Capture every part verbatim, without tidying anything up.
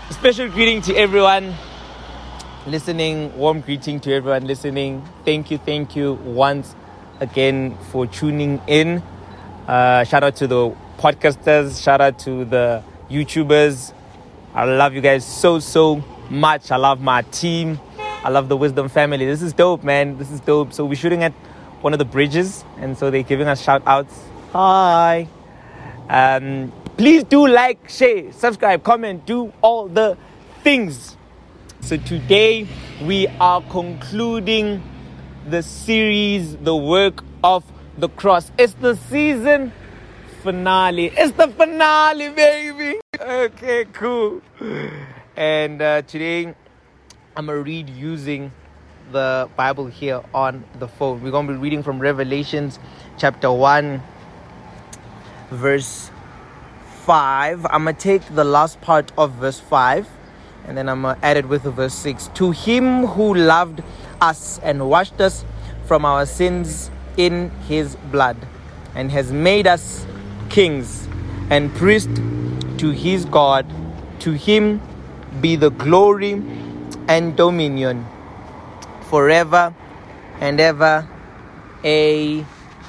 Special greeting to everyone listening. Warm greeting to everyone listening. Thank you, thank you once again for tuning in. Uh, shout out to the podcasters. Shout out to the YouTubers. I love you guys so, so much. I love my team. I love the Wisdom family. This is dope, man. This is dope. So we're shooting at one of the bridges, and so they're giving us shout outs. Hi. Um, please do like, share, subscribe, comment, do all the things. So today we are concluding the series, The Work of the Cross. It's the season finale. It's the finale, baby. Okay, cool. And uh, today I'm going to read using the Bible here on the phone. We're going to be reading from Revelations chapter one, verse five. I'm going to take the last part of verse five, and then I'm going to add it with verse six. To him who loved us and washed us from our sins in his blood, and has made us kings and priests to his God, to him be the glory and dominion forever and ever. Amen.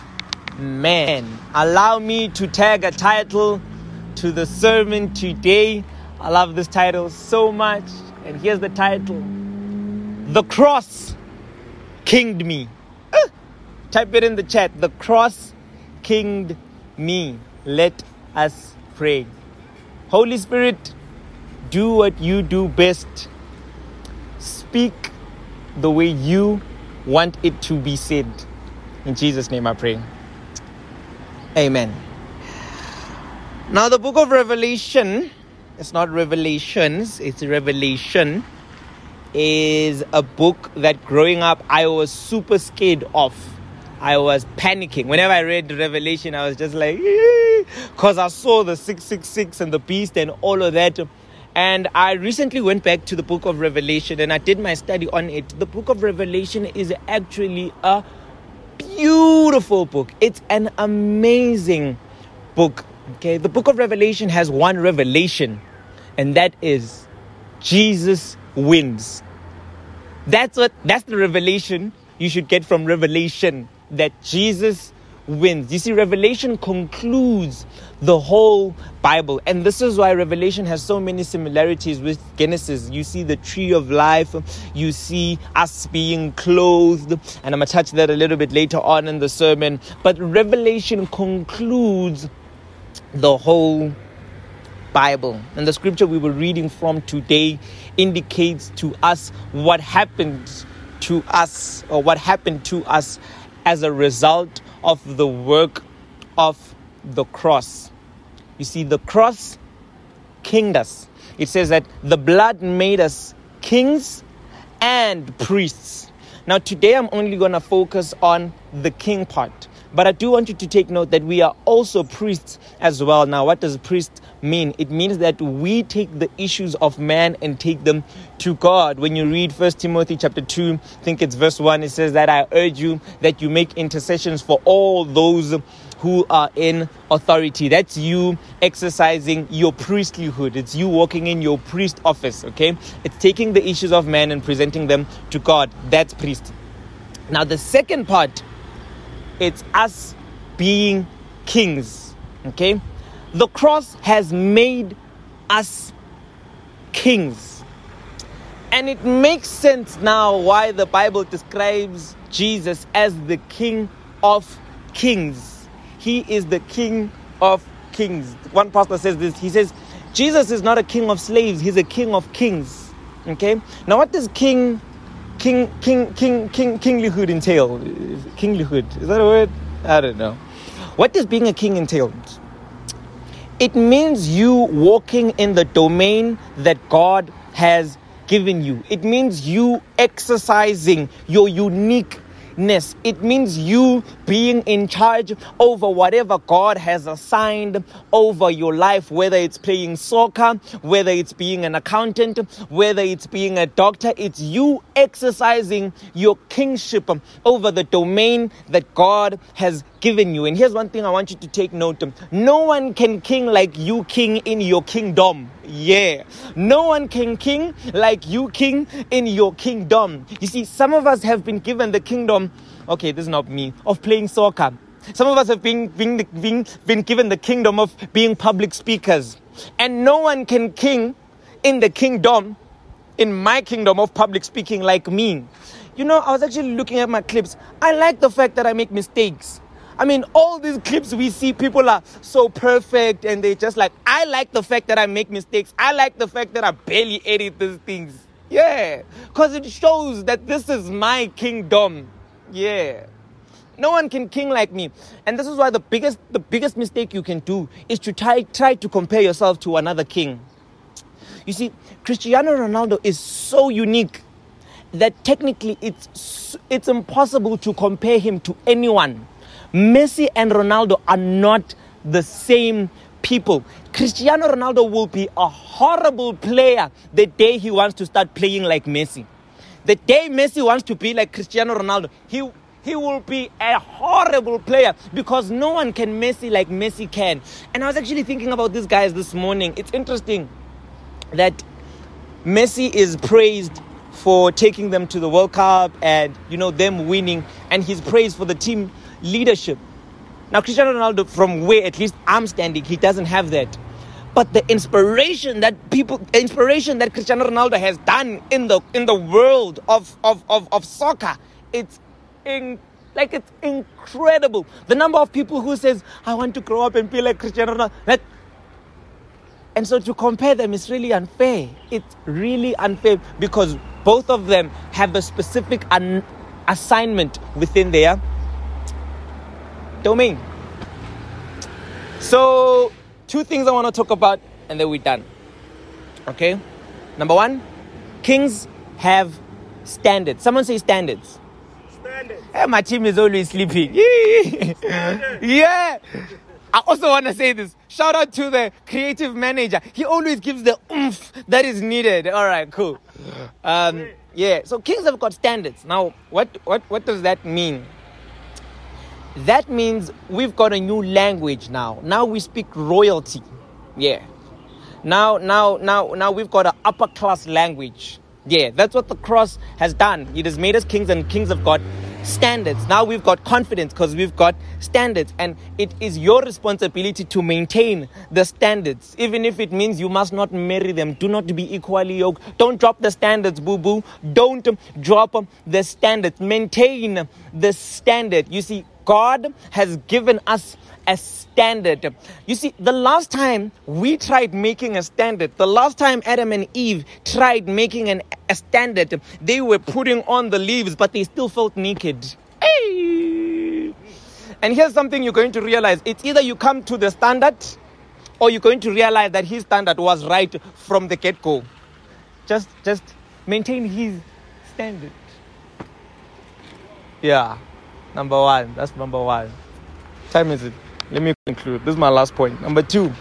Allow me to tag a title to the sermon today. I love this title so much. And here's the title: The Cross Kinged Me. Uh, type it in the chat. The Cross Kinged Me. Let us pray. Holy Spirit, do what you do best. Speak the way you want it to be said. In Jesus' name I pray. Amen. Now the book of Revelation, it's not Revelations, it's Revelation, is a book that growing up I was super scared of. I was panicking. Whenever I read Revelation, I was just like, because I saw the six six six and the beast and all of that. And I recently went back to the book of Revelation and I did my study on it. The book of Revelation is actually a beautiful book. It's an amazing book. Okay, the book of Revelation has one revelation, and that is Jesus wins. That's what that's the revelation you should get from Revelation, that Jesus wins. You see, Revelation concludes the whole Bible, and this is why Revelation has so many similarities with Genesis. You see the tree of life, you see us being clothed, and I'm going to touch that a little bit later on in the sermon. But Revelation concludes the whole Bible, and the scripture we were reading from today indicates to us what happened to us, or what happened to us as a result of the work of the cross. You see, the cross kinged us. It says that the blood made us kings and priests. Now today I'm only going to focus on the king part, but I do want you to take note that we are also priests as well. Now, what does priest mean? It means that we take the issues of man and take them to God. When you read First Timothy chapter two, I think it's verse one, it says that I urge you that you make intercessions for all those who are in authority. That's you exercising your priestlyhood. It's you walking in your priest office, okay? It's taking the issues of man and presenting them to God. That's priest. Now, the second part, it's us being kings, okay? The cross has made us kings. And it makes sense now why the Bible describes Jesus as the King of Kings. He is the King of Kings. One pastor says this. He says, Jesus is not a king of slaves. He's a king of kings. Okay? Now, what does king, king, king, king, king, kinglyhood entail? Kinglyhood. Is that a word? I don't know. What does being a king entail? It means you walking in the domain that God has given you. It means you exercising your unique greatness. It means you being in charge over whatever God has assigned over your life, whether it's playing soccer, whether it's being an accountant, whether it's being a doctor. It's you exercising your kingship over the domain that God has given you. And here's one thing I want you to take note of. No one can king like you king in your kingdom. Yeah. No one can king like you king in your kingdom. You see, some of us have been given the kingdom, okay, this is not me, of playing soccer. Some of us have been, been, been, been given the kingdom of being public speakers. And no one can king in the kingdom, in my kingdom of public speaking like me. You know, I was actually looking at my clips. I like the fact that I make mistakes. I mean, all these clips we see, people are so perfect and they just like, I like the fact that I make mistakes. I like the fact that I barely edit these things. Yeah, because it shows that this is my kingdom. Yeah. No one can king like me. And this is why the biggest the biggest mistake you can do is to try, try to compare yourself to another king. You see, Cristiano Ronaldo is so unique that technically it's it's impossible to compare him to anyone. Messi and Ronaldo are not the same people. Cristiano Ronaldo will be a horrible player the day he wants to start playing like Messi. The day Messi wants to be like Cristiano Ronaldo, he he will be a horrible player because no one can Messi like Messi can. And I was actually thinking about these guys this morning. It's interesting that Messi is praised for taking them to the World Cup and, you know, them winning, and he's praised for the team leadership. Now, Cristiano Ronaldo, from where at least I'm standing, he doesn't have that. But the inspiration that people, inspiration that Cristiano Ronaldo has done in the in the world of of of, of soccer, it's in, like it's incredible. The number of people who says, I want to grow up and be like Cristiano Ronaldo. That, and so to compare them is really unfair. It's really unfair because both of them have a specific un- assignment within their domain. So, two things I want to talk about and then we're done. Okay? Number one, kings have standards. Someone say standards. Standards. Hey, my team is always sleeping. Yeah. I also want to say this. Shout out to the creative manager. He always gives the oomph that is needed. All right, cool. Um, yeah, so kings have got standards. Now, what, what, what does that mean? That means we've got a new language now. Now we speak royalty. Yeah. Now, now, now, now we've got an upper class language. Yeah, that's what the cross has done. It has made us kings, and kings have got standards. Now we've got confidence because we've got standards, and it is your responsibility to maintain the standards, even if it means you must not marry them. Do not be equally yoked. Don't drop the standards, boo boo. Don't drop the standards. Maintain the standard. You see, God has given us a standard. You see, the last time we tried making a standard, the last time Adam and Eve tried making an, a standard, they were putting on the leaves, but they still felt naked. Hey! And here's something you're going to realize. It's either you come to the standard or you're going to realize that his standard was right from the get-go. Just, just maintain his standard. Yeah. Number one. That's number one. Time is it? Let me conclude. This is my last point. Number two.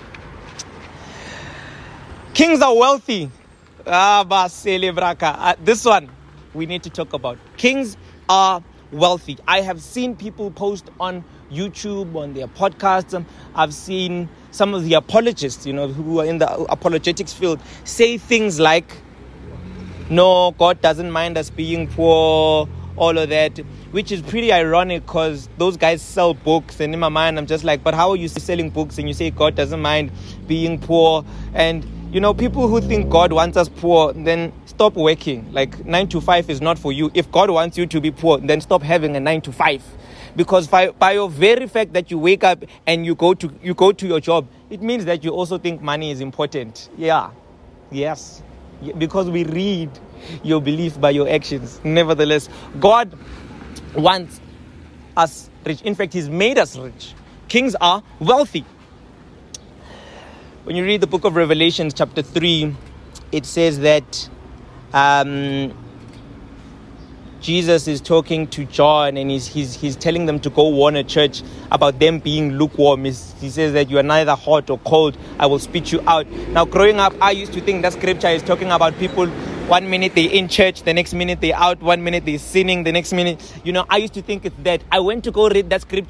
Kings are wealthy. Ah, basele braka. Uh, this one we need to talk about. Kings are wealthy. I have seen people post on YouTube, on their podcasts. Um, I've seen some of the apologists, you know, who are in the apologetics field, say things like, no, God doesn't mind us being poor, all of that, which is pretty ironic because those guys sell books, and in my mind I'm just like, but how are you selling books and you say God doesn't mind being poor? And you know, people who think God wants us poor, then stop working. Like nine to five is not for you. If God wants you to be poor, then stop having a nine to five, because by, by your very fact that you wake up and you go to you go to your job, it means that you also think money is important. Yeah, yes, yeah, because we read your belief by your actions. Nevertheless, God wants us rich. In fact, He's made us rich. Kings are wealthy. When you read the book of Revelation, chapter three, it says that um, Jesus is talking to John, and he's, he's, he's telling them to go warn a church about them being lukewarm. He's, he says that you are neither hot or cold. I will spit you out. Now, growing up, I used to think that scripture is talking about people. One minute they're in church, the next minute they're out. One minute they're sinning, the next minute, you know, I used to think it's that. I went to go read that scripture.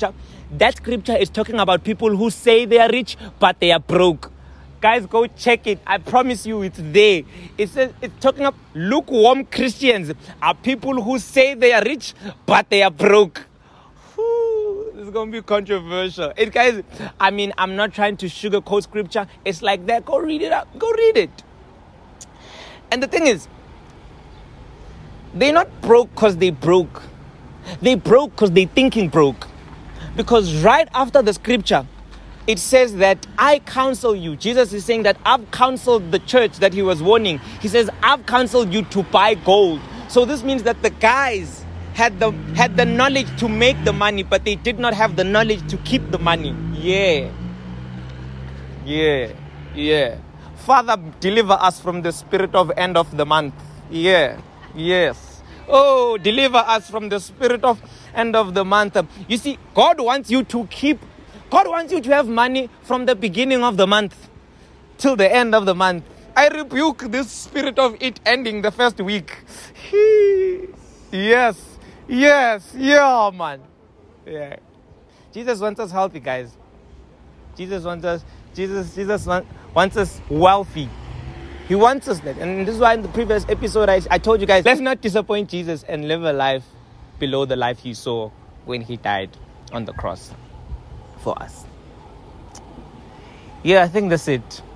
that scripture is talking about people who say they are rich, but they are broke. Guys, go check it. I promise you it's there. It says, it's talking about lukewarm Christians are people who say they are rich, but they are broke. Whew, this is going to be controversial. It, guys, I mean, I'm not trying to sugarcoat scripture. It's like that. Go read it up. Go read it. And the thing is, they're not broke because they broke. They broke because they're thinking broke. Because right after the scripture, it says that I counsel you. Jesus is saying that I've counseled the church that he was warning. He says, I've counseled you to buy gold. So this means that the guys had the had the knowledge to make the money, but they did not have the knowledge to keep the money. Yeah. Yeah. Yeah. Father, deliver us from the spirit of end of the month. Yeah. Yes. Oh, deliver us from the spirit of end of the month. You see, God wants you to keep God wants you to have money from the beginning of the month till the end of the month. I rebuke this spirit of it ending the first week. Yes, yes, yeah, man. Yeah. Jesus wants us healthy, guys. Jesus wants us, Jesus, Jesus want, wants us wealthy. He wants us that. And this is why in the previous episode, I, I told you guys, let's not disappoint Jesus and live a life below the life he saw when he died on the cross for us. Yeah, I think that's it.